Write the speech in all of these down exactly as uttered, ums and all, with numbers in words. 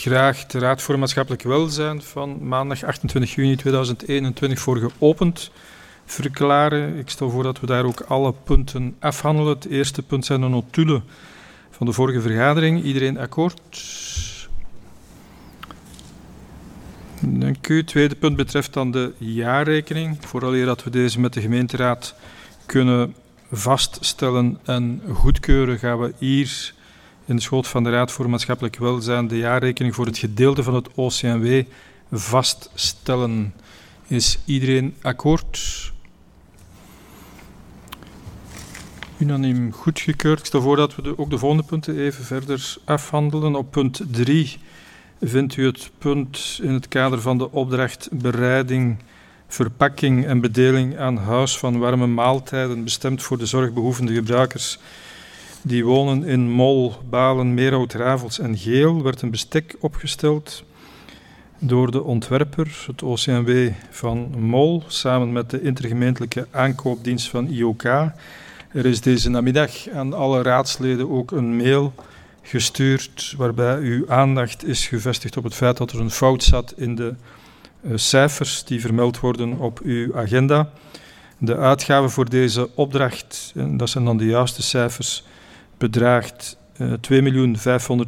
graag de Raad voor Maatschappelijk Welzijn van maandag achtentwintig juni tweeduizend eenentwintig voor geopend verklaren. Ik stel voor dat we daar ook alle punten afhandelen. Het eerste punt zijn de notulen van de vorige vergadering. Iedereen akkoord? Dank u. Het tweede punt betreft dan de jaarrekening. Vooraleer dat we deze met de gemeenteraad kunnen vaststellen en goedkeuren, gaan we hier in de schoot van de Raad voor Maatschappelijk Welzijn de jaarrekening voor het gedeelte van het O C M W vaststellen. Is iedereen akkoord? Unaniem goedgekeurd. Ik stel voor dat we de, ook de volgende punten even verder afhandelen. Op punt drie vindt u het punt in het kader van de opdracht bereiding, verpakking en bedeling aan huis van warme maaltijden bestemd voor de zorgbehoevende gebruikers die wonen in Mol, Balen, Meerhout, Ravels en Geel. Werd een bestek opgesteld door de ontwerper, het O C M W van Mol, samen met de intergemeentelijke aankoopdienst van I O K. Er is deze namiddag aan alle raadsleden ook een mail gestuurd waarbij uw aandacht is gevestigd op het feit dat er een fout zat in de uh, cijfers die vermeld worden op uw agenda. De uitgave voor deze opdracht, en dat zijn dan de juiste cijfers, bedraagt uh, twee miljoen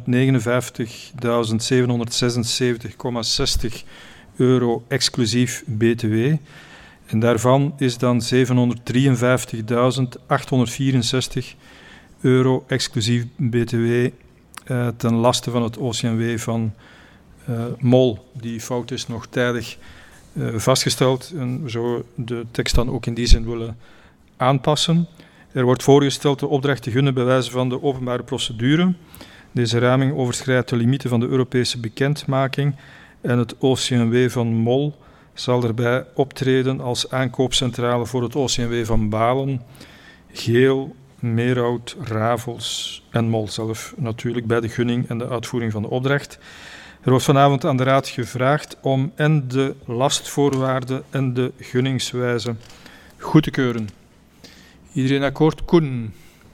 vijfhonderdnegenenvijftigduizend zevenhonderdzesenzeventig komma zestig euro exclusief B T W. En daarvan is dan zevenhonderddrieënvijftigduizend achthonderdvierenzestig euro exclusief B T W uh, ten laste van het O C M W van uh, Mol. Die fout is nog tijdig uh, vastgesteld en we zouden de tekst dan ook in die zin willen aanpassen. Er wordt voorgesteld de opdracht te gunnen bij wijze van de openbare procedure. Deze raming overschrijdt de limieten van de Europese bekendmaking en het O C M W van Mol zal erbij optreden als aankoopcentrale voor het O C M W van Balen, Geel, Meerhout, Ravels en Mol zelf natuurlijk bij de gunning en de uitvoering van de opdracht. Er wordt vanavond aan de Raad gevraagd om en de lastvoorwaarden en de gunningswijze goed te keuren. Iedereen akkoord? Koen?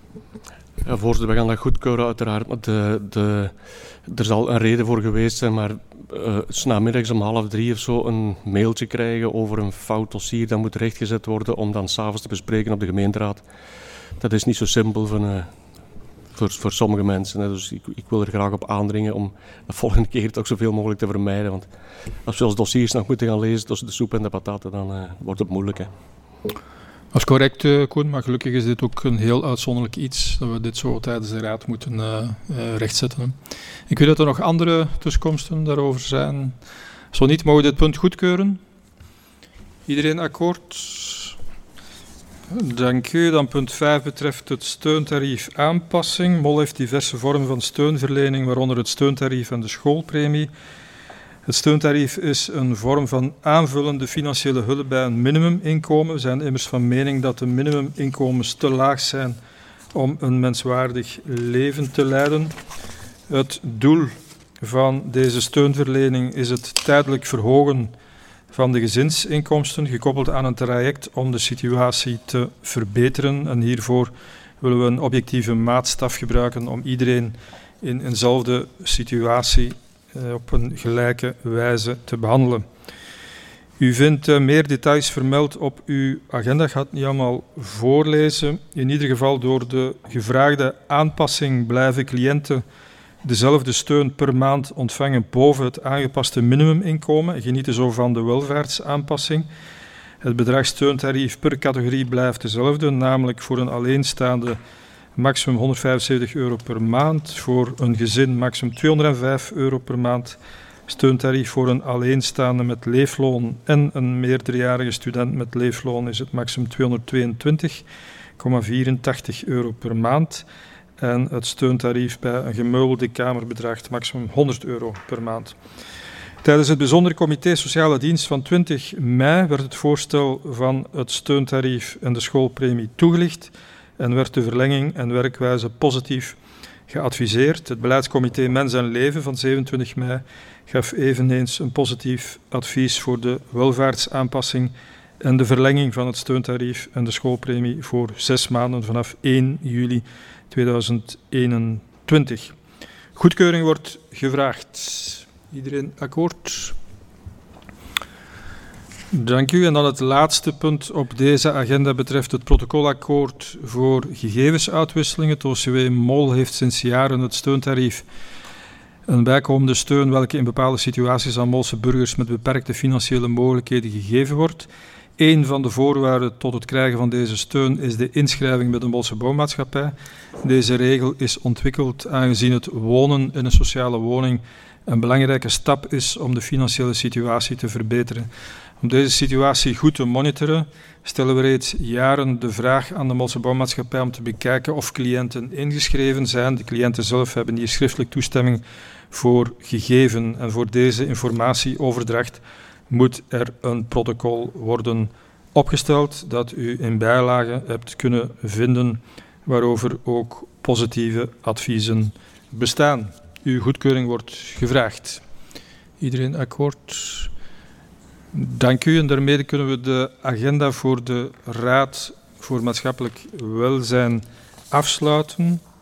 Ja, voorzitter, we gaan dat goedkeuren uiteraard. Maar de, de, er zal een reden voor geweest zijn, maar uh, 's namiddags om half drie of zo een mailtje krijgen over een fout dossier dat moet rechtgezet worden om dan s'avonds te bespreken op de gemeenteraad. Dat is niet zo simpel van, uh, voor, voor sommige mensen. Hè. Dus ik, ik wil er graag op aandringen om de volgende keer toch zoveel mogelijk te vermijden. Want als we ons dossiers nog moeten gaan lezen tussen de soep en de pataten, dan uh, wordt het moeilijk. Hè. Dat is correct, uh, Koen, maar gelukkig is dit ook een heel uitzonderlijk iets, dat we dit zo tijdens de raad moeten uh, uh, rechtzetten. Hè. Ik weet dat er nog andere tussenkomsten daarover zijn. Zo niet, mogen we dit punt goedkeuren? Iedereen akkoord? Dank u. Dan punt vijf betreft het steuntarief aanpassing. Mol heeft diverse vormen van steunverlening, waaronder het steuntarief en de schoolpremie. Het steuntarief is een vorm van aanvullende financiële hulp bij een minimuminkomen. We zijn immers van mening dat de minimuminkomens te laag zijn om een menswaardig leven te leiden. Het doel van deze steunverlening is het tijdelijk verhogen van de gezinsinkomsten, gekoppeld aan een traject om de situatie te verbeteren. En hiervoor willen we een objectieve maatstaf gebruiken om iedereen in eenzelfde situatie op een gelijke wijze te behandelen. U vindt uh, meer details vermeld op uw agenda. Ik ga het niet allemaal voorlezen. In ieder geval door de gevraagde aanpassing blijven cliënten dezelfde steun per maand ontvangen boven het aangepaste minimuminkomen en genieten zo van de welvaartsaanpassing. Het bedrag steuntarief per categorie blijft dezelfde, namelijk voor een alleenstaande maximum honderdvijfenzeventig euro per maand, voor een gezin maximum tweehonderdvijf euro per maand, steuntarief voor een alleenstaande met leefloon en een meerderjarige student met leefloon is het maximum tweehonderdtweeëntwintig komma vierentachtig euro per maand en het steuntarief bij een gemeubelde kamer bedraagt maximum honderd euro per maand. Tijdens het bijzondere comité Sociale Dienst van twintig mei werd het voorstel van het steuntarief en de schoolpremie toegelicht en werd de verlenging en werkwijze positief geadviseerd. Het beleidscomité Mens en Leven van zevenentwintig mei gaf eveneens een positief advies voor de welvaartsaanpassing en de verlenging van het steuntarief en de schoolpremie voor zes maanden vanaf één juli tweeduizend eenentwintig. Goedkeuring wordt gevraagd. Iedereen akkoord? Dank u. En dan het laatste punt op deze agenda betreft het protocolakkoord voor gegevensuitwisselingen. Het O C W Mol heeft sinds jaren het steuntarief, een bijkomende steun welke in bepaalde situaties aan Molse burgers met beperkte financiële mogelijkheden gegeven wordt. Een van de voorwaarden tot het krijgen van deze steun is de inschrijving bij de Molse Bouwmaatschappij. Deze regel is ontwikkeld aangezien het wonen in een sociale woning een belangrijke stap is om de financiële situatie te verbeteren. Om deze situatie goed te monitoren, stellen we reeds jaren de vraag aan de Molse Bouwmaatschappij om te bekijken of cliënten ingeschreven zijn. De cliënten zelf hebben hier schriftelijk toestemming voor gegeven. En voor deze informatieoverdracht moet er een protocol worden opgesteld dat u in bijlage hebt kunnen vinden, waarover ook positieve adviezen bestaan. Uw goedkeuring wordt gevraagd. Iedereen akkoord? Dank u. En daarmee kunnen we de agenda voor de Raad voor Maatschappelijk Welzijn afsluiten.